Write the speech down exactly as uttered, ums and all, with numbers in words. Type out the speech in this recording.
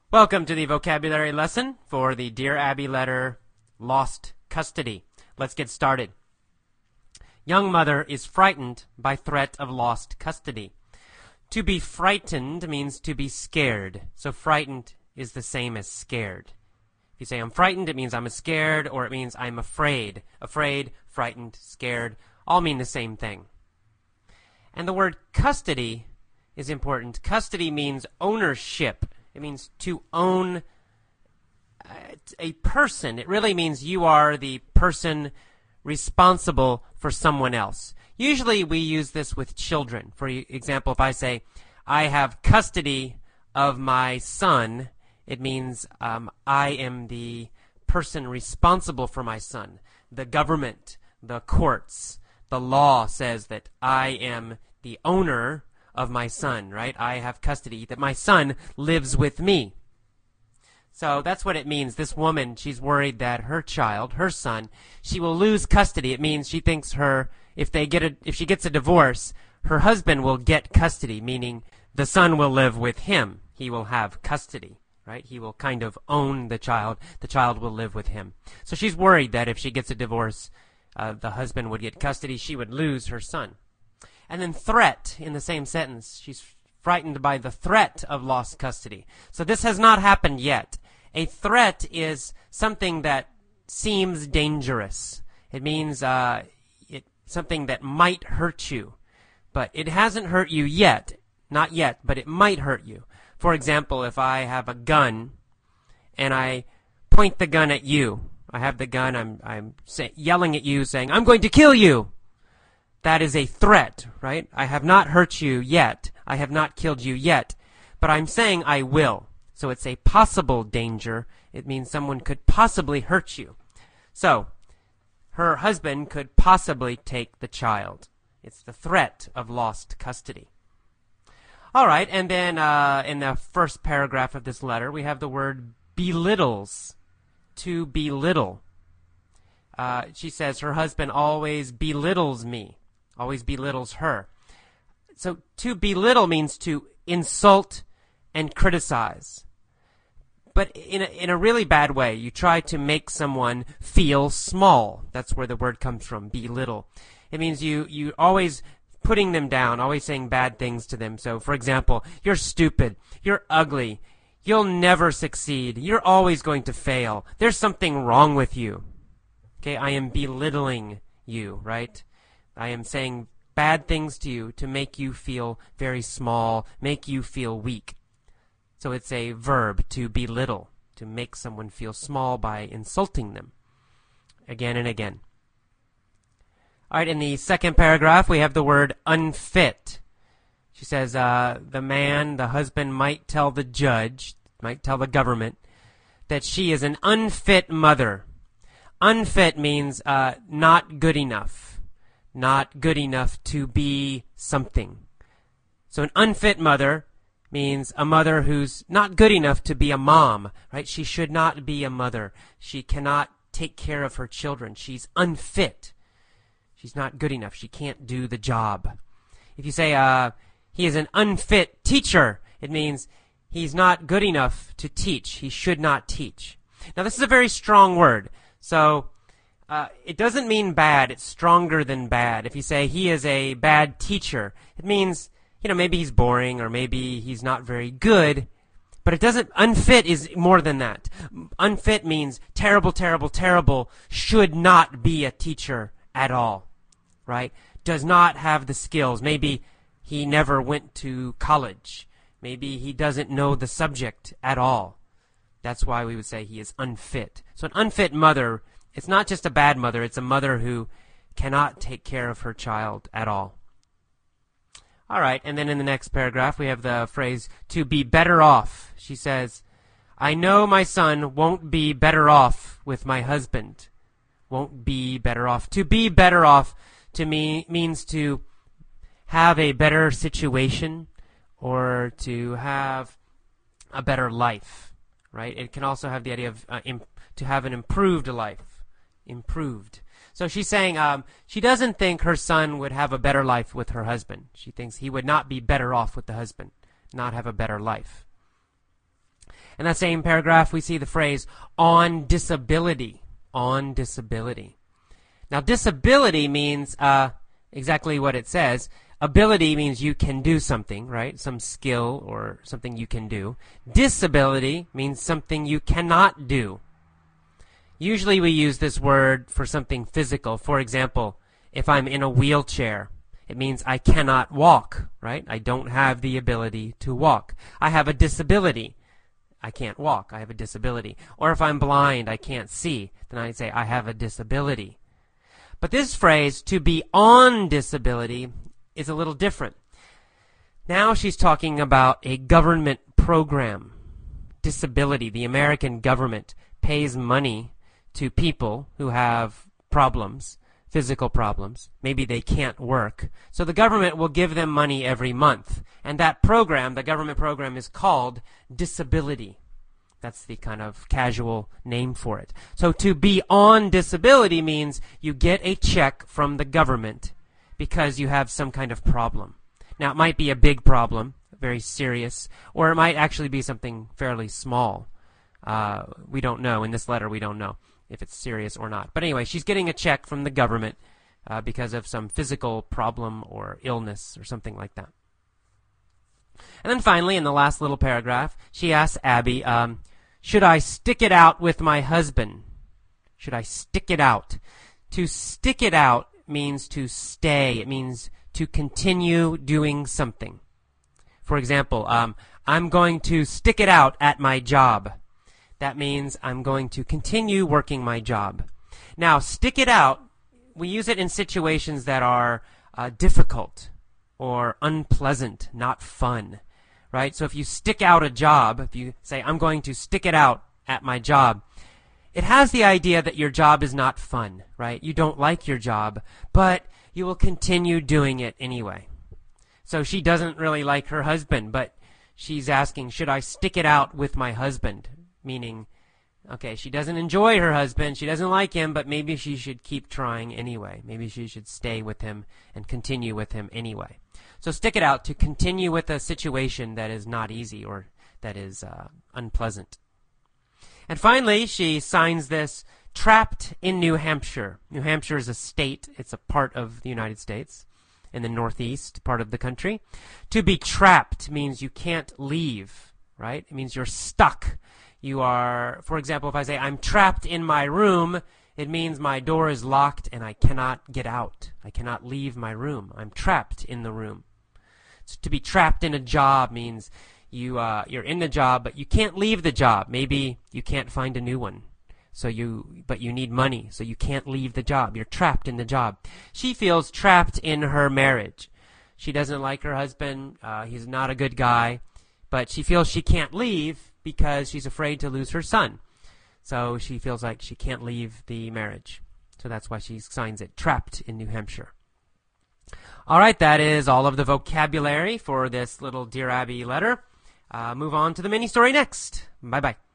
Welcome to the vocabulary lesson for the Dear Abby letter, Lost Custody. Let's get started. Young mother is frightened by threat of lost custody. To be frightened means to be scared. So frightened is the same as scared. If you say I'm frightened, it means I'm scared, or it means I'm afraid. Afraid, frightened, scared, all mean the same thing. And the word custody is important. Custody means ownership. It means to own a person. It really means you are the person responsible for someone else. Usually we use this with children. For example, if I say, I have custody of my son, it means um, I am the person responsible for my son. The government, the courts, the law says that I am the owner of my son, right? I have custody, that my son lives with me. So that's what it means. This woman, she's worried that her child, her son, she will lose custody. It means she thinks her, if they get a, if she gets a divorce, her husband will get custody, meaning the son will live with him. He will have custody, right? He will kind of own the child. The child will live with him. So she's worried that if she gets a divorce, uh, the husband would get custody. She would lose her son. And then threat in the same sentence. She's frightened by the threat of lost custody. So this has not happened yet. A threat is something that seems dangerous. It means uh, it, something that might hurt you. But it hasn't hurt you yet. Not yet, but it might hurt you. For example, if I have a gun and I point the gun at you. I have the gun, I'm, I'm say, yelling at you saying, I'm going to kill you. That is a threat, right? I have not hurt you yet. I have not killed you yet. But I'm saying I will. So it's a possible danger. It means someone could possibly hurt you. So, her husband could possibly take the child. It's the threat of lost custody. All right, and then uh, in the first paragraph of this letter, we have the word belittles. To belittle. Uh, she says her husband always belittles me. Always belittles her. So to belittle means to insult and criticize. But in a, in a really bad way. You try to make someone feel small. That's where the word comes from, belittle. It means you, you always putting them down, always saying bad things to them. So, for example, you're stupid, you're ugly, you'll never succeed, you're always going to fail, there's something wrong with you. Okay, I am belittling you, right? I am saying bad things to you to make you feel very small, make you feel weak. So it's a verb, to belittle, to make someone feel small by insulting them again and again. All right, in the second paragraph, we have the word unfit. She says uh, the man, the husband, might tell the judge, might tell the government, that she is an unfit mother. Unfit means uh, not good enough. Not good enough to be something. So an unfit mother means a mother who's not good enough to be a mom, right? She should not be a mother. She cannot take care of her children. She's unfit. She's not good enough. She can't do the job. If you say uh, he is an unfit teacher, it means he's not good enough to teach. He should not teach. Now this is a very strong word. So uh, it doesn't mean bad. It's stronger than bad. If you say he is a bad teacher, it means, you know, maybe he's boring or maybe he's not very good. But it doesn't, unfit is more than that. Unfit means terrible, terrible, terrible, should not be a teacher at all, right? Does not have the skills. Maybe he never went to college. Maybe he doesn't know the subject at all. That's why we would say he is unfit. So an unfit mother, it's not just a bad mother, it's a mother who cannot take care of her child at all. All right, and then in the next paragraph we have the phrase, to be better off. She says, I know my son won't be better off with my husband. Won't be better off. To be better off to me means to have a better situation or to have a better life, right? It can also have the idea of uh, imp- to have an improved life. Improved. So she's saying um, she doesn't think her son would have a better life with her husband. She thinks he would not be better off with the husband, not have a better life. In that same paragraph, we see the phrase on disability. On disability. Now, disability means uh, exactly what it says. Ability means you can do something, right? Some skill or something you can do. Disability means something you cannot do. Usually we use this word for something physical. For example, if I'm in a wheelchair, it means I cannot walk, right? I don't have the ability to walk. I have a disability. I can't walk. I have a disability. Or if I'm blind, I can't see, then I'd say I have a disability. But this phrase, to be on disability, is a little different. Now she's talking about a government program. Disability. The American government pays money to people who have problems, physical problems. Maybe they can't work. So the government will give them money every month. And that program, the government program, is called disability. That's the kind of casual name for it. So to be on disability means you get a check from the government because you have some kind of problem. Now, it might be a big problem, very serious, or it might actually be something fairly small. Uh, we don't know. In this letter, we don't know if it's serious or not. But anyway, she's getting a check from the government uh, because of some physical problem or illness or something like that. And then finally, in the last little paragraph, she asks Abby, um, should I stick it out with my husband? Should I stick it out? To stick it out means to stay. It means to continue doing something. For example, um, I'm going to stick it out at my job. That means I'm going to continue working my job. Now, stick it out, we use it in situations that are uh, difficult or unpleasant, not fun, right? So if you stick out a job, if you say, I'm going to stick it out at my job, it has the idea that your job is not fun, right? You don't like your job, but you will continue doing it anyway. So she doesn't really like her husband, but she's asking, should I stick it out with my husband? Meaning, okay, she doesn't enjoy her husband, she doesn't like him, but maybe she should keep trying anyway. Maybe she should stay with him and continue with him anyway. So stick it out, to continue with a situation that is not easy or that is uh, unpleasant. And finally, she signs this, trapped in New Hampshire. New Hampshire is a state. It's a part of the United States in the northeast part of the country. To be trapped means you can't leave, right? It means you're stuck. You are, for example, if I say, I'm trapped in my room, it means my door is locked and I cannot get out. I cannot leave my room. I'm trapped in the room. So to be trapped in a job means you, uh, you're in the job, but you can't leave the job. Maybe you can't find a new one. So you, but you need money, so you can't leave the job. You're trapped in the job. She feels trapped in her marriage. She doesn't like her husband. Uh, he's not a good guy, but she feels she can't leave because she's afraid to lose her son. So she feels like she can't leave the marriage. So that's why she signs it, trapped in New Hampshire. All right, that is all of the vocabulary for this little Dear Abby letter. Uh, move on to the mini story next. Bye-bye.